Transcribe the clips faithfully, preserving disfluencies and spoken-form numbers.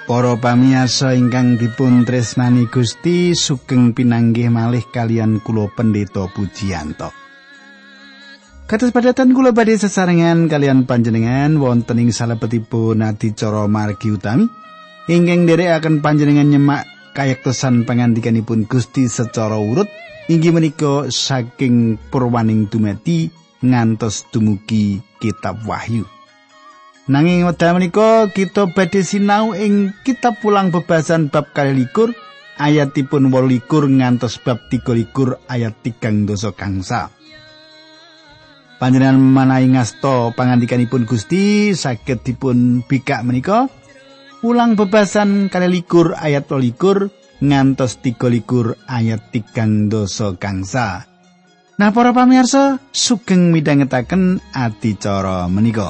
Para pamirsa ingkang dipun tresnani Gusti, sugeng pinanggih malih kalian kula Pendeta Pujiyanto. Kados padatan kula badhe sesarengan kalian panjenengan wonten ing salebetipun adicara margi utami ingkang nderekaken panjenengan nyemak kayektosan pangandikanipun Gusti secara urut inggih menika saking Purwaning Dumadi ngantos dumugi kitab Wahyu. Nanging wekdal menika kita badhe sinau ing kitab Wulang Bebasan bab kalilikur ayatipun wolulikur ngantos bab tigalikur ayat tigang dasa gangsa. Panjenengan manawi ngasta pangandikanipun Gusti saged dipun bikak menika Wulang Bebasan kalilikur ayat wolulikur ngantos tigalikur ayat tigang dasa gangsa. Nah para pamirsa sugeng midhangetaken adicara menika.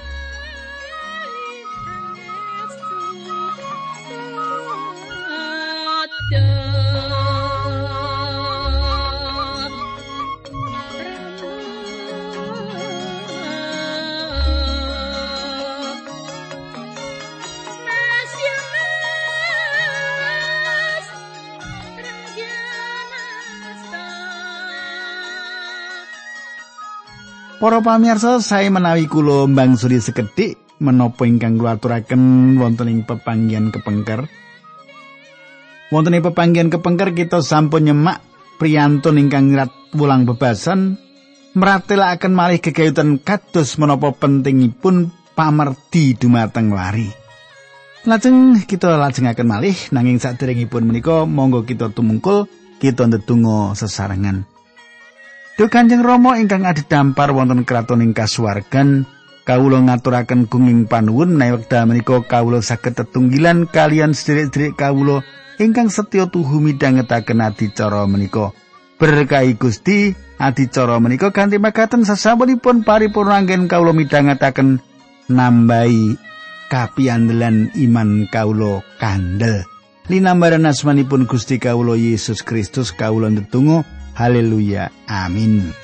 Para pamirsa, saya menawi kula mbangsuri sekedhik menapa ingkang kula aturaken wonten ing pepanggihan kepengker. Wonten ing pepanggihan kepengker kita sampun nyemak priyantun ingkang nyerat Wulang Bebasan mratelaken malih gegayutan kados menapa pentingipun pamerdi dumateng lari. Lajeng kita lajengaken malih nanging saderengipun menika monggo kita tumungkul kita ndedonga sesarengan. Duh Kanjeng Rama ingkang adhedhampar wonten kraton ing kasuwargan, kawula ngaturaken gunging panuwun menawi wekdal menika kawula saged tetunggilan kalian sedherek-sedherek kawula ingkang setya tuhu midhangetaken adicara menika. Berkahi Gusti, adicara menika kanthi makaten sasampunipun paripurna anggen kawula midhangetaken nambahi kapiandelan iman kawula kandel. Linambaran asmanipun Gusti kawula Yesus Kristus kawula ndedonga. Haleluya. Amin.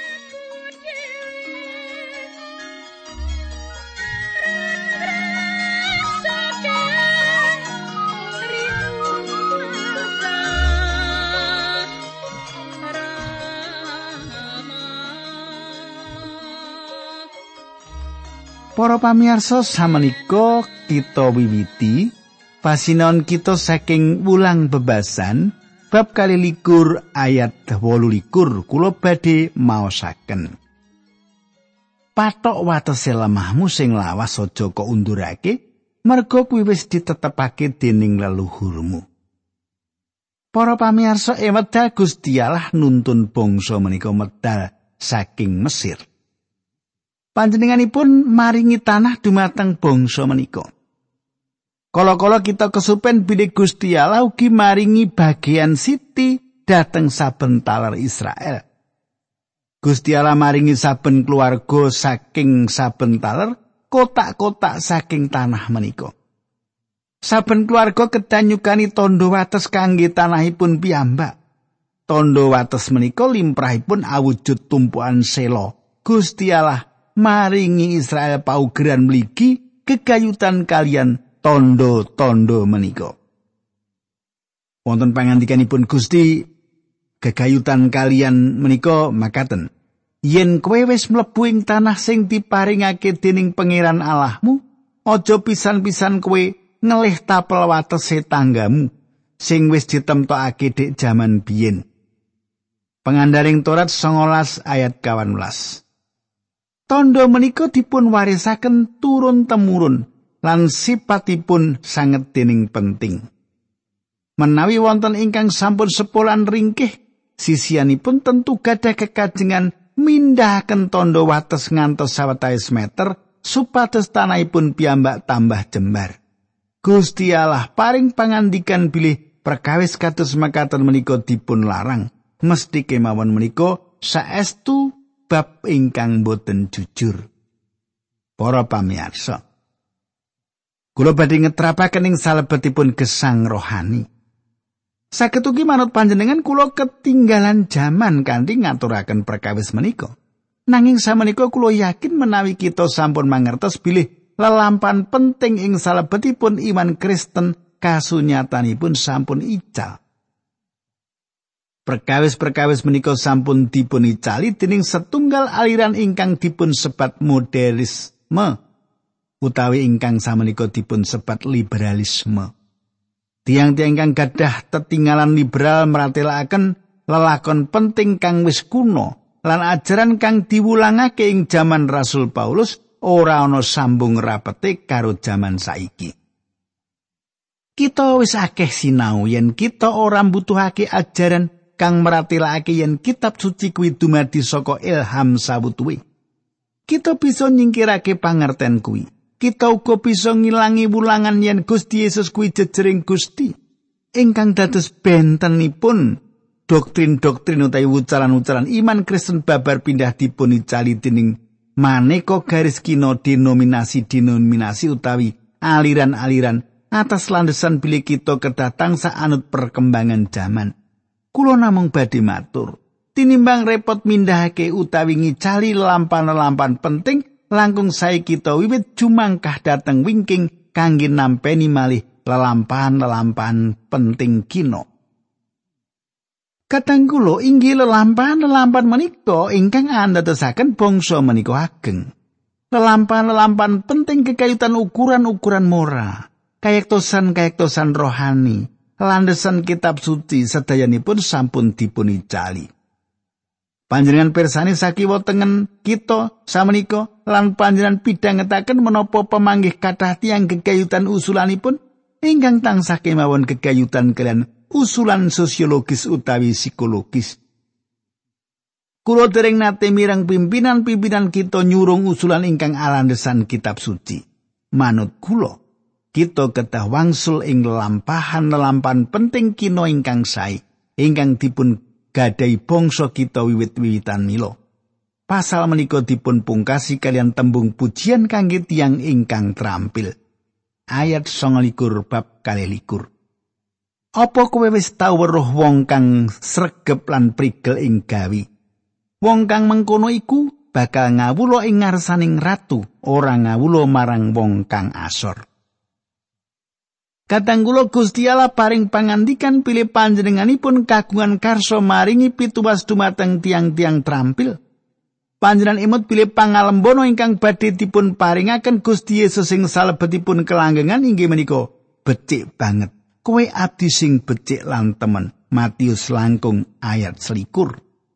Para pamirsa samenika kita wiwiti pasinaon kita saking Wulang Bebasan bab kalilikur ayat wolulikur kula badhe maosaken. Patok watese lemahmu sing lawas aja kok undurake, merga kuwi wis ditetepake dening leluhurmu. Para pamirsa ing wekdal Gusti Allah nuntun bangsa menika medal saking Mesir. Panjenenganipun maringi tanah dumateng bangsa menika. Kala-kala kita kesupen bilih Gusti Allah ugi maringi bagian siti dhateng saben taler Israel. Gusti Allah maringi saben keluarga saking saben taler kotak-kotak saking tanah menika. Saben keluarga kedah nyukani tandha wates kangge tanahipun piyambak. Tandha wates menika limrahipun awujud tumpukan sela. Gusti Allah maringi Israel paugeran mligi gegayutan kalian tondo-tondo menika. Wonten pangandikanipun Gusti, gegayutan kalian menika makaten. Yen kowe wis mlebu ing tanah sing diparingake dening Pangeran Allahmu, aja pisan-pisan kowe ngelih tapel watese tanggamu sing wis ditemtokake dik jaman biyen. Pengandaring Torat songolas ayat kawan belas. Tondo menika dipun warisaken turun-temurun lan sipatipun sanget dening penting. Menawi wonten ingkang sampun sepolan ringkih, sisianipun tentu gadah kekajengan mindhahaken tondo wates ngantos sawetawis meter supados tanahipun piyambak tambah jembar. Gusti Allah paring pangandikan bilih perkawis kados makaten menika dipun larang, mesti kemawon menika saestu bab ingkang boten jujur. Para pamirsa, kula badhe ngetrapaken ing salebetipun gesang rohani. Saged ugi manut panjenengan kula ketinggalan jaman kanthi ngaturaken perkawis menika. Nanging sameneika kula yakin menawi kita sampun mangertos bilih lelampahan penting ing salebetipun iman Kristen kasunyatanipun sampun ical. Perkawis-perkawis menika sampun dipun icali dening setunggal aliran ingkang dipun sebat modernisme utawi ingkang samenika dipun sebat liberalisme. Tiang-tiang kang gadah tetinggalan liberal meratelaken lelakon penting kang wis kuno lan ajaran kang diwulangake ing jaman Rasul Paulus ora ana sambung rapete karo jaman saiki. Kita wis akeh sinau yen kita ora mbutuhake ajaran kang meratelake yen kitab suci kuwi dumadi saka ilham sawutuwe. Kita bisa nyingkirake pangerten kuwi. Kita uga bisa ngilangi wulangan yen Gusti Yesus kuwi jejering Gusti ingkang dados bentenipun doktrin-doktrin utawi ucaran-ucaran iman Kristen babar pindah dipun icali dening maneka garis kina denominasi-denominasi utawi aliran-aliran atas landesan bilih kita kedah tansah anut perkembangan zaman. Kula namung badhe matur, tinimbang repot mindahake utawi ngicali lampan-lampan penting, langkung sae kita wiwit jumangkah dateng wingking kangge nampeni malih lelampahan-lelampahan penting kina. Kadang kula inggih lelampahan-lelampahan menika ingkang andadosaken bangsa menika ageng. Lelampahan-lelampahan penting kekayutan ukuran-ukuran moral, kayektosan-kayektosan rohani, landesan kitab suci sedayanipun sampun dipun icali. Panjenengan pirsani sakiwa tengen kita samenika lan panjenengan pidhangetaken menapa pamanggih kathah tiyang kekayutan usulanipun ingkang tansah kemawon kekayutan kalian usulan sosiologis utawi psikologis. Kula dereng nate mireng pimpinan-pimpinan kita nyurung usulan ingkang alandesan kitab suci. Manut kula, kita kedah wangsul ing lampahan-lampahan penting kina ingkang sae, ingkang dipun gadai bangsa kita wiwit-wiwitan mila. Pasal menika dipun pungkasi kalian tembung pujian kangge tiyang ingkang trampil. Ayat sangalikur bab kalih-likur. Apa kowe wis tau weruh wong kang sregep lan prigel ing gawi? Wong kang mengkono iku bakal ngawula ing ngarsaning ratu, ora ngawula marang wong kang asor. Kadang kula Gusti Allah paring pangandikan pilih panjenenganipun kagungan karso maringi pituwas dumateng tiang-tiang trampil. Panjenengan imut pilih pangalembono ingkang badhe dipun paringaken Gusti Yesus ing salebetipun kelanggengan inggih menika becik banget. Kowe abdi sing becik lan temen. Matius langkung ayat selikur.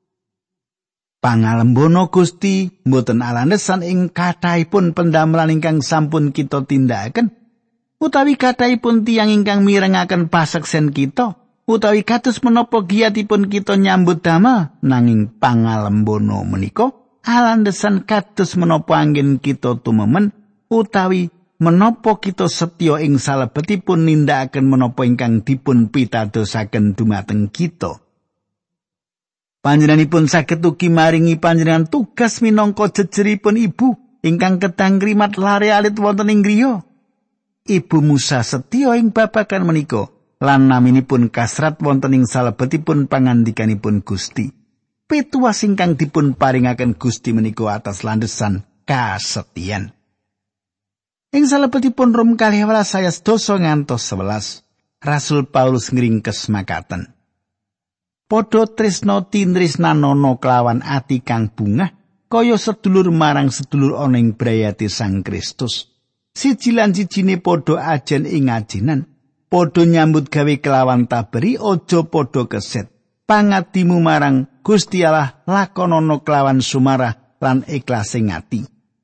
Pangalembono Gusti mboten alandesan ing kathahipun pendamelan ingkang sampun kita tindakaken, utawi kathahipun tiyang ingkang mirengaken paseksen kita, utawi kados menapa giyatipun kita nyambut damel, nanging pangalembono menika alandesan kados menapa anggen kita tumemen, utawi menapa kita setya ing salebetipun nindakaken menapa ingkang dipun pitadosaken dumateng kita. Panjenenganipun saged ugi maringi panjenengan tugas minangka jejeripun ibu ingkang kedang ngrimat lare alit wonten ing griya. Ibu Musa setya ing babagan menika lan naminipun kasrat wonten ing salebetipun pangandikanipun Gusti. Pituwas ingkang dipun paringaken Gusti menika atas landesan kasetyan. Ing salebetipun Rom kalih welas ayat sedasa ngantos sewelas, Rasul Paulus ngringkes makaten. Padha tresna tinresnanono kelawan ati kang bungah, kaya sedulur marang sedulur ana ing brayate Sang Kristus. Siji lan sijine padha ajen ing ajenan, padha nyambut gawe kelawan taberi, aja padha keset. Pangatimu marang Gusti Allah lakonana kelawan sumarah lan iklasing ati.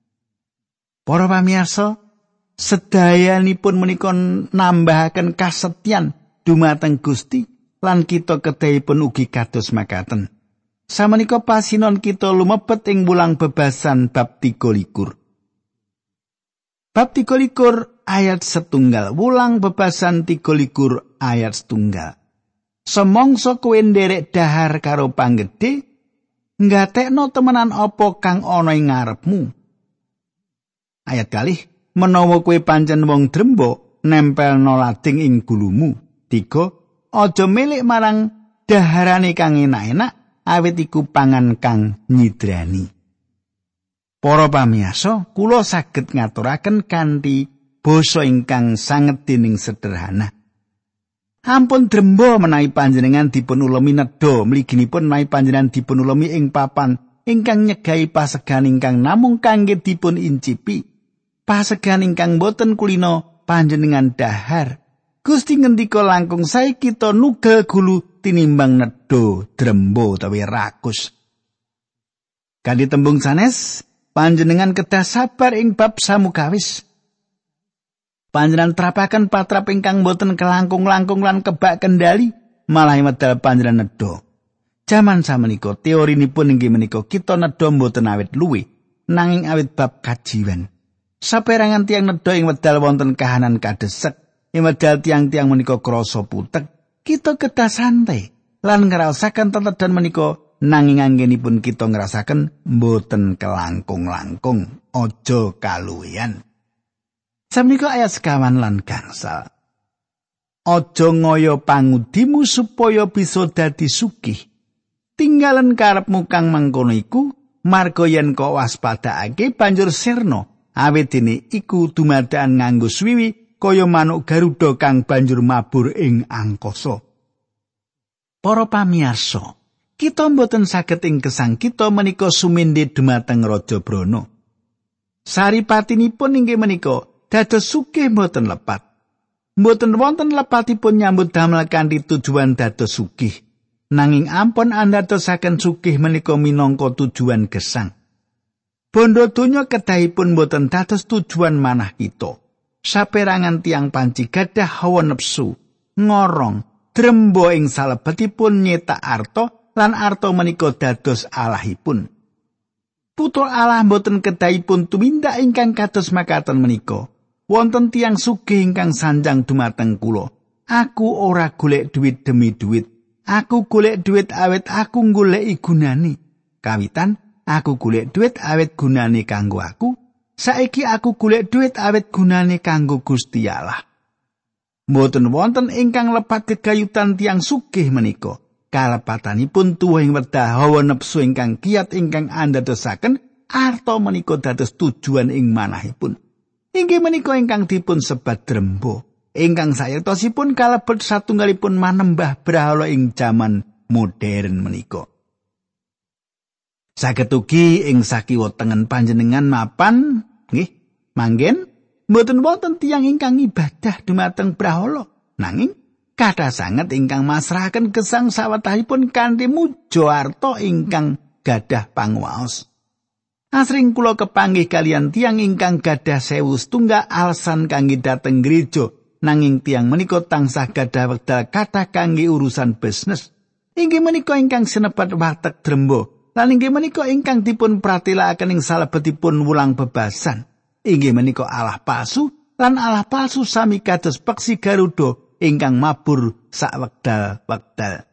Para pamirsa, sedayanipun menika nambahaken kasetyan dumateng Gusti lan kita kedahipun ugi kados makaten. Samenika pasinon kita lumebet ing wulang bebasan bab tiga likur. Bab tiga likur ayat setunggal, wulang bebasan tiga likur ayat setunggal. Semongso kowe nderek dahar karo panggedhe, ngatekno temenan apa kang ana ing ngarepmu. Ayat kalih, menawa kowe pancen wong drembo, nempelno lading ing gulumu. Tiga, aja milik marang daharane kang enak-enak, awit iku pangan kang nyidrani. Para pamiyasa, kula saged ngaturaken kanthi basa ingkang sanget dening sederhana. Ampun drembo menawi panjenengan dipun ulemi nedha, mliginipun menawi panjenengan dipun ulemi ing papan ingkang nyegai pasegan ingkang namung kangge dipun incipi. Pasegan ingkang boten kulino panjenengan dahar. Gusti ngendika langkung sae kita nugel gulu tinimbang nedha, drembo utawi rakus. Kanthi tembung sanes, panjenengan kedah sabar ing bab samukawis. Panjenengan trapaken patrap ingkang boten kelangkung-langkung lan kebak kendali, malah medal panjenengan nedha. Jaman samenika teorinipun inggih menika kita nedha boten awit luwih, nanging awit bab kajiwan. Saperangan tiang nedha ing wedal wonten kahanan kadesek, ing wedal tiang-tiang menika krasa putek, kita kedah santai lan ngraosaken tetedan menika, nanging anggenipun kita ngrasaken boten kelangkung-langkung, aja kaluwihan. Samenika ayat sekawan lan gangsal. Aja ngaya pangudimu supaya bisa dadi sugih. Tinggalen karepmu kang mangkono iku, marga yen kok waspadakake banjur sirna, awit dene iku dumadakan nganggo swiwi kaya manuk garuda kang banjur mabur ing angkasa. Para pamirsa, kita mboten saged ing gesang kita menika sumindhe dumateng Raja Brana. Saripatinipun inggih menika dados sugih mboten lepat. Mboten wonten lepatipun nyambut damel kanthi tujuan dados sugih. Nanging ampun andadosaken sugih menika minangka tujuan gesang. Bondo donya kedahipun mboten dados tujuan manah kita. Saperangan tiang panci gadah hawa nepsu, ngorong, drembo ing salebetipun nyetak arta lan arta menika dados alahipun. Putra Allah mboten kedahipun tumindak ingkang kados makaten menika. Wonten tiang sugih ingkang sanjang dumateng kula. Aku ora golek duit demi duit. Aku golek duit awet aku goleki gunane. Kawitan aku golek duit awet gunane kanggo aku. Saiki aku golek duit awet gunane kanggo Gusti Allah. Mboten wonten ingkang lepat gegayutan tiang sugih menika. Kalepatanipun tuwuhing wedha hawa nepsu ingkang kiyat ingkang andadosaken arta menika dados tujuan ing manahipun. Inggih menika ingkang dipun sebat drembo, ingkang sayektasipun kalebet satunggalipun manembah brahala ing jaman modern menika. Saged ugi ing sakiwa tengen panjenengan mapan, nggih, manggen mboten wonten tiyang ingkang ibadah dumateng brahala, nanging kathah sanget ingkang masrahaken gesang sawetahipun kanthi muja arta ingkang gadah panguwaos. Asring kula kepanggih kalian tiang ingkang gadah sewu setunggal alasan kangge dateng gereja, nanging tiang menika tansah gadah wekdal kathah kangge urusan bisnis. Inggih menika ingkang sinebat warteg drembo, lan inggih menika ingkang dipun pratelakaken ing salebetipun wulang bebasan. Inggih menika Allah palsu lan Allah palsu sami kados peksi garuda ingkang mabur sak wekdal-wekdal.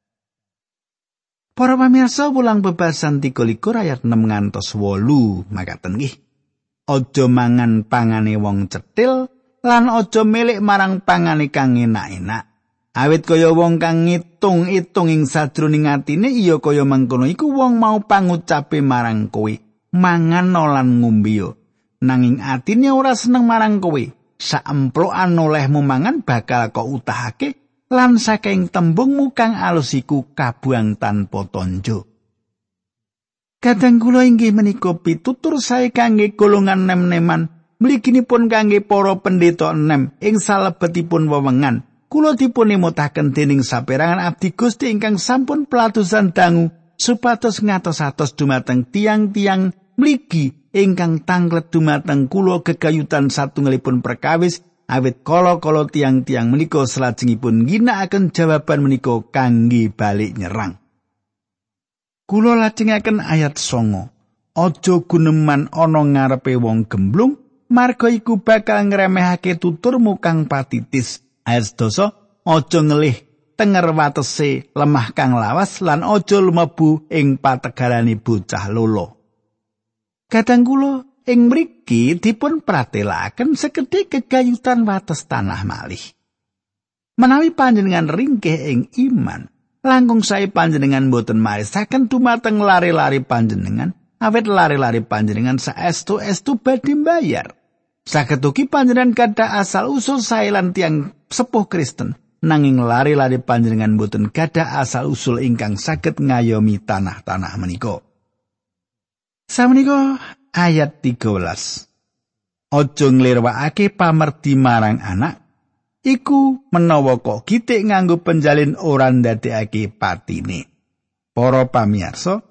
Para pamirsa, wulang bebasan tiga likur ayat enam ngantos wolu makaten nggih. Aja mangan pangane wong cetil lan aja milik marang pangane kang enak-enak. Awit kaya wong kang ngitung-itung ing sajroning atine iya kaya mangkono iku wong mau pangucape marang kowe, mangan lan ngombe. Nanging atine ora seneng marang kowe. Saemplokan olehmu mangan bakal kok utahake. Lan saking tembungmu kang alus iku kabuang tanpa tonjo. Kadang kula inggih menika pitutur sae kangge golongan nem-neman, mliginipun kangge para pendeta nem ing salebetipun wewengan. Kula dipun emutaken dening saperangan abdi Gusti ingkang sampun pelatusan dangu supados ngatos-atos dumateng tiang-tiang mligi ingkang tanglet dumateng kula gegayutan satunggalipun perkawis. Awit kala-kala tiang-tiang menika salajengipun ginakaken jawaban menika kangge balik nyerang. Kula lajengaken ayat songo. Aja guneman ana ngarepe wong gemblung, marga iku bakal ngremehake tuturmu kang patitis. Ayat sedasa, aja ngelih tenger watese lemah kang lawas lan aja lumebu ing pategarane bocah lolo. Kadang kula ing mriki dipun pratelakaken sekedhik gegayutan wates tanah malih. Menawi panjenengan ringkih ing iman, langkung sae panjenengan boten marisaken dumateng lare-lare panjenengan, awit lare-lare panjenengan saestu-estu badhe mbayar. Saged ugi panjenengan gadah asal usul sae lan tiyang sepuh Kristen, nanging lare-lare panjenengan boten gadah asal usul ingkang saged ngayomi tanah-tanah menika. Samenika ayat tiga belas. Aja nglirwakake pamerdi marang anak, iku menawa kok gitik nganggo penjalin ora ndadekake patine. Para pamirsa,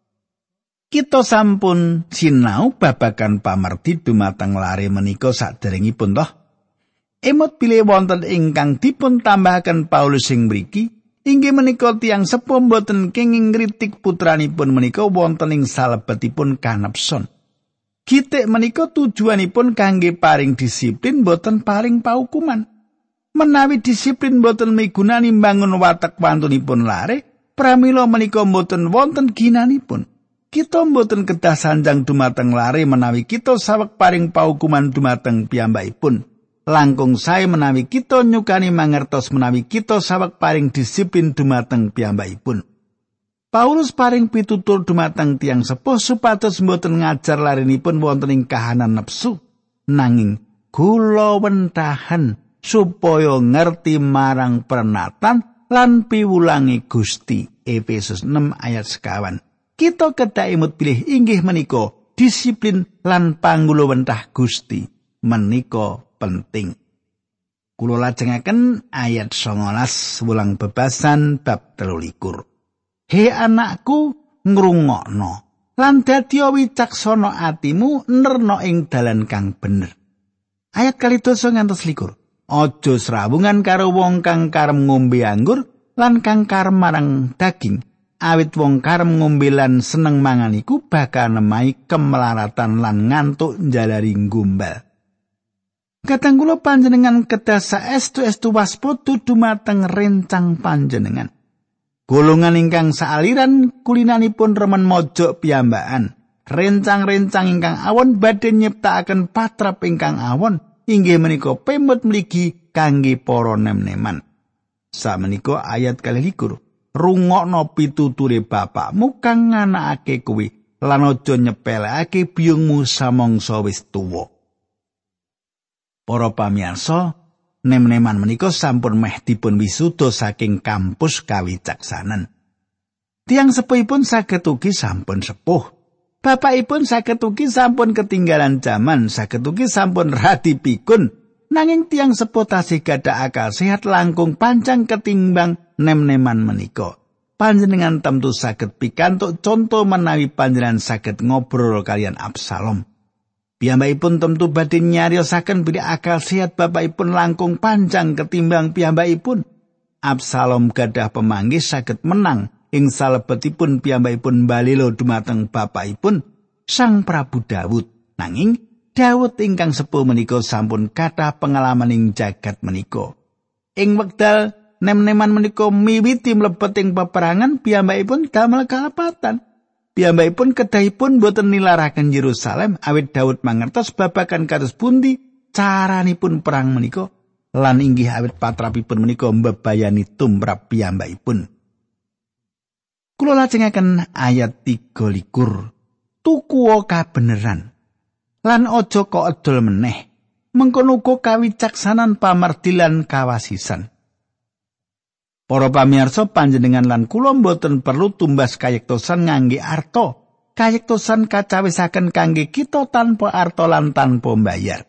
kita sampun sinau babagan pamerdi dumateng lare menika saderengipun toh. Emot bilih wonten ingkang dipun tambahaken Paulus sing mriki, inggih menika tiyang sepuh boten kenging ngritik putranipun menika wonten ing salebetipun kanepson. Gitik menika tujuanipun kangge paring disiplin boten paring paukuman. Menawi disiplin boten migunani mbangun watek wantunipun lare, pramila menika boten wonten ginanipun. Kita mboten kedah sanjang dumateng lare menawi kita saweg paring paukuman dumateng piyambakipun. Langkung sae menawi kita nyukani mangertos menawi kita saweg paring disiplin dumateng piyambakipun. Paulus paring pitutur dumateng tiyang sepuh supados mboten ngajar larenipun wonten ing kahanan nepsu, nanging kula wentahen supaya ngerti marang pernatan lan piwulangi Gusti. Efesus enam ayat sekawan. Kita kedah imut pilih inggih menika disiplin lan pangguluwentah Gusti menika penting. Kula lajengaken ayat songolas wulang bebasan bab telulikur. He anakku ngrungokno lan dadya wicaksana atimu nerna ing dalan kang bener. Ayat kalidasa ngantos likur. Aja srawungan karo wong kang karem ngombe anggur lan kang karem marang daging. Awit wong karem ngombe lan seneng mangan iku bakal nemahi kemelaratan lan ngantuk njalari gombal. Kadang kula panjenengan kedah saestu-estu waspada dumateng rencang panjenengan. Golongan ingkang saaliran kulinanipun remen mojok piyambakan. Rencang-rencang ingkang awon badhe nyiptakaken patrap ingkang awon inggih menika pemut mligi kangge para nem-neman. Samenika ayat kalih likur. Rungokno pituture bapakmu kang nganakake kowe lan aja nyepelekake biyungmu samangsa wis tuwa. Para pamirsa, nem-neman menika sampun meh dipun wisuda saking kampus kawicaksanan. Tiang sepuhipun saged ugi sampun sepuh. Bapakipun saged ugi sampun ketinggalan jaman, saged ugi sampun radi pikun. Nanging tiang sepuh tasih gadah akal sehat langkung panjang ketimbang nem-neman menika. Panjenengan tentu saged pikantuk conto menawi panjenengan saged ngobrol kalian Absalom. Piyambakipun tentu badhe nyariosaken bilih akal sehat bapakipun langkung panjang ketimbang piyambakipun. Absalom gadah pemanggih saged menang ing salebetipun piyambakipun balelo dumateng bapakipun Sang Prabu Daud. Nanging Daud ingkang sepuh menika sampun kathah pengalaman ing jagat menika. Ing wekdal nem-neman menika miwiti mlebet ing peperangan, piyambakipun damel kalepatan. Piyambakipun kedahipun boten nilaraken Yerusalem awit Daud mangertos babagan kados pundi caranipun perang menika lan inggih awit patrapipun menika mbebayani tumrap piyambakipun. Kula lajengaken ayat tiga likur. Tukuwa kabeneran lan aja kok edol meneh. Mengkono uga kawicaksanan pamerdi lan kawasisan. Para pamirsa panjenengan lan kula mboten perlu tumbas kayektosan ngangge arta. Kayektosan kacawisaken kangge kita tanpa arta lan tanpa mbayar.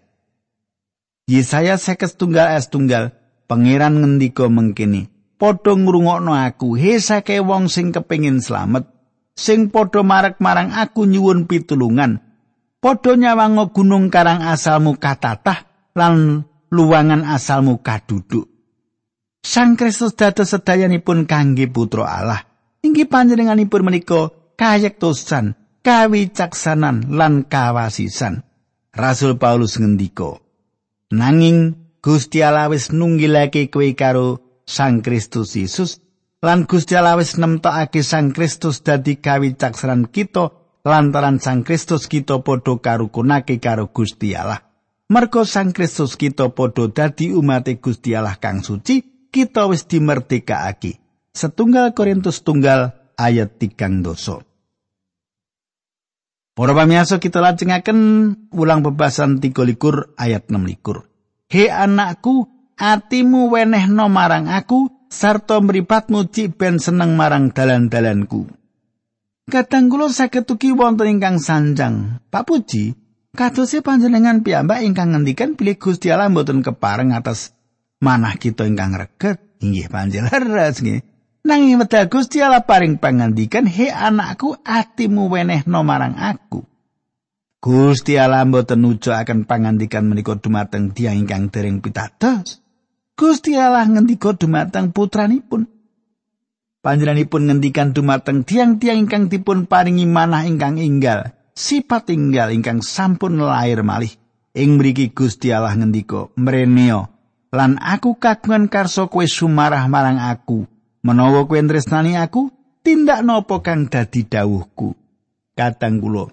Yesaya seket setunggal ayat setunggal, Pangeran ngendika mengkene, padha ngrungokno aku, he sake wong sing kepengin slamet, sing padha marek marang aku nyuwun pitulungan. Padha nyawango gunung karang asalmu katatah lan luwangan asalmu kaduduk. Sang Kristus dados sedayanipun kangge putra Allah. Inggih panjenenganipun menika kayektosan, kawicaksanan lan kawasisan. Rasul Paulus ngendika, nanging Gusti Allah wis nunggilake kowe karo Sang Kristus Yesus lan Gusti Allah wis nemtokake Sang Kristus dadi kawicaksanan kita lantaran Sang Kristus kita padha karukunake karo Gusti Allah. Merga Sang Kristus kita padha dadi umate Gusti Allah kang suci, kita wis dimerdekakake. Setunggal Korintus tunggal ayat tigang doso. Para pamirsa kita lajengaken ulang bebasan tiga likur ayat enam likur. He anakku, atimu wenehno marang aku, sarta mripatmu cik ben seneng marang dalan-dalanku. Kadang kula saged ugi wonten ingkang sanjang. Pak Puji, kadose panjenengan piyambak ingkang ngendikan bilih Gusti Allah mboten kepareng atas manah kita ingkang reget. Inggih panjenengan leres nggih. Nanging wedal Gusti Allah paring pangandikan, he anakku, atimu wenehno marang aku. Gusti Allah mboten nujuaken pangandikan menika dumateng tiyang ingkang dereng pitados. Gusti Allah ngendika dumateng putranipun. Panjenenganipun ngendikan dumateng tiyang-tiyang ingkang dipun paringi manah ingkang enggal, sifat enggal ingkang sampun lair malih. Ing mriki Gusti Allah ngendika, "Mreneo, lan aku kagungan karsa kowe sumarah marang aku. Menawa kowe tresnani aku, tindak napa kang dadi dawuhku." Kadang kula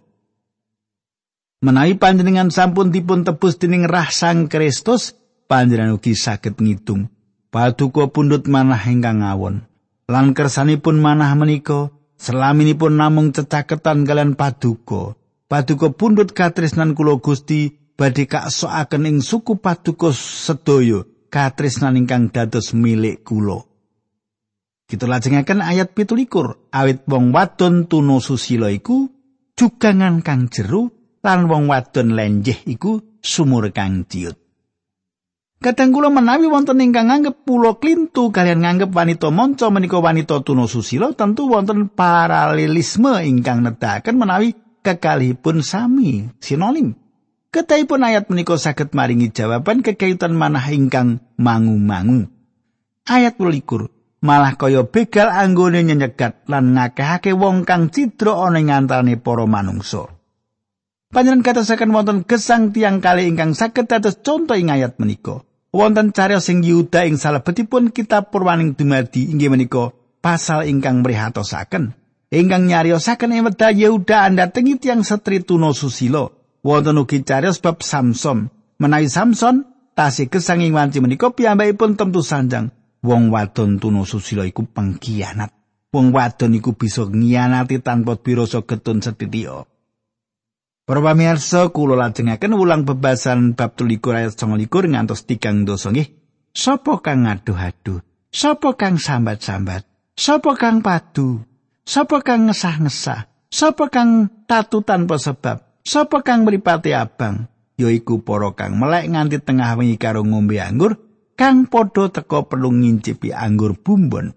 menawi panjenengan sampun dipun tebus dening Rah Sang Kristus, panjenengan ugi saged ngitung paduka pundhut manah ingkang awon. Lan kersanipun manah menika selaminipun namung cecaketan kalian paduka. Paduka pundhut katresnan kula Gusti badhe kaksokaken ing suku paduka sedaya katresnan ingkang dados milik kula. Kita lajengaken ayat pitu likur. Awit wong wadon tuna susila iku jugangan kang jeru, lan wong wadon lenjeh iku sumur kang ciut. Kadang kula menawi wonten ingkang nganggep pulo klintu kalian nganggep wanita monco menika wanita tuna susila, tentu wonten paralelisme ingkang nedahaken menawi kekalihipun sami sinonim. Ketahipun ayat menika saged maringi jawaban kekayutan manah ingkang mangu-mangu. Ayat likur. Malah kaya begal anggone nyenyegat lan ngakehake wong kang cidra ana ing antarané para manungsa. Panjenengan katosaken wonten gesang tiyang kalih ingkang saged dados conto ing ayat menika. Wonten cariyos sing Yuda ing salebetipun kitab Purwaning Dumadi inggih menika pasal ingkang mrihatosaken. Ingkang nyariosaken ing wedal Yehuda andhatengi tiyang setri tuna susila. Wonten ugi cariyos bab Samson. Menawi Samson tasih gesang ing wanci menika piyambakipun temtu sanjang. Wong wadon tuna susila iku pengkhianat. Wong wadon iku bisa ngianati tanpa birasa getun setitiya. Para pamirsa, kula lajengaken ulang bebasan bab tulikur ayat sangalikur ngantos tigang dosa nggih. Sapa kang ngaduh-aduh? Sapa kang sambat-sambat? Sapa kang padu? Sapa kang ngesah-ngesah? Sapa kang tatu tanpa sebab? Sapa kang mripate abang? Yaiku para kang melek nganti tengah wengi karo ngombe anggur, kang padha teka perlu ngincipi anggur bumbon.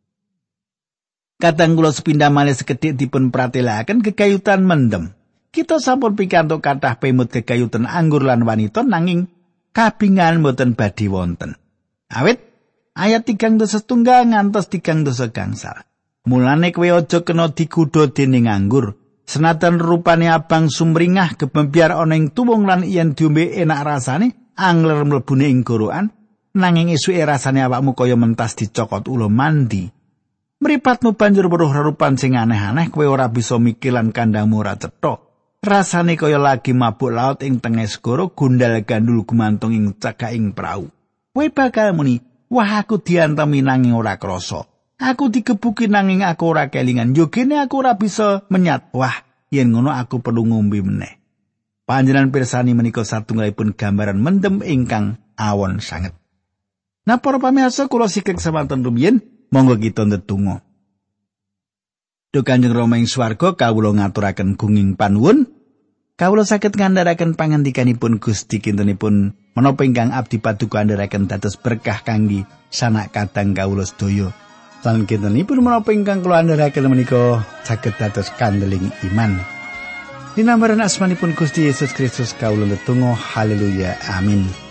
Kadang kula sepindah malih sekedhik dipun pratelakaken kekayutan mendem. Kita sampun pikantuk kathah pemut kekayutan anggur lan wanita nanging kabingan boten badhe wonten. Awit ayat tigang dosa setunggal ngantos tigang dosa gangsal. Mulane kowe aja kena digudha dening anggur. Senajan rupane abang sumringah gebembiar ana ing tuwung lan yen diombe enak rasane angler mlebune ing gorokan, nanging esuke rasane awakmu kaya mentas dicokot ula mandi. Mripatmu banjur weruh rerupan sing aneh-aneh, kowe ora bisa mikir lan kandhangmu ora cetha. Rasane kaya lagi mabuk laut ing tengah segara, gundal gandul gumantung ing cakaing prau. Kowe bakal muni, "Wah, aku diantemi nanging ora krasa. Aku digebuki nanging aku ora kelingan. Yo kene aku ora bisa menyat. Wah, yen ngono aku perlu ngombe meneh." Panjenengan pirsani menika satunggalipun gambaran mendem ingkang awon sanget. Nah, para pamirsa, kula sikek samanten rumiyin, monggo kita ndedonga. Duh Kanjeng Rama ing swarga, kawula ngaturaken gunging panuwun. Kawula saged ngandharaken pangandikanipun Gusti kintenipun menapa ingkang abdi paduka andharaken dados berkah kangge sanak kadang kawula sedaya. Lan kintenipun menapa ingkang kula andharaken menika saged dados kandeling iman. Dinambaran asmanipun Gusti Yesus Kristus kawula ndedonga. Haleluya. Amin.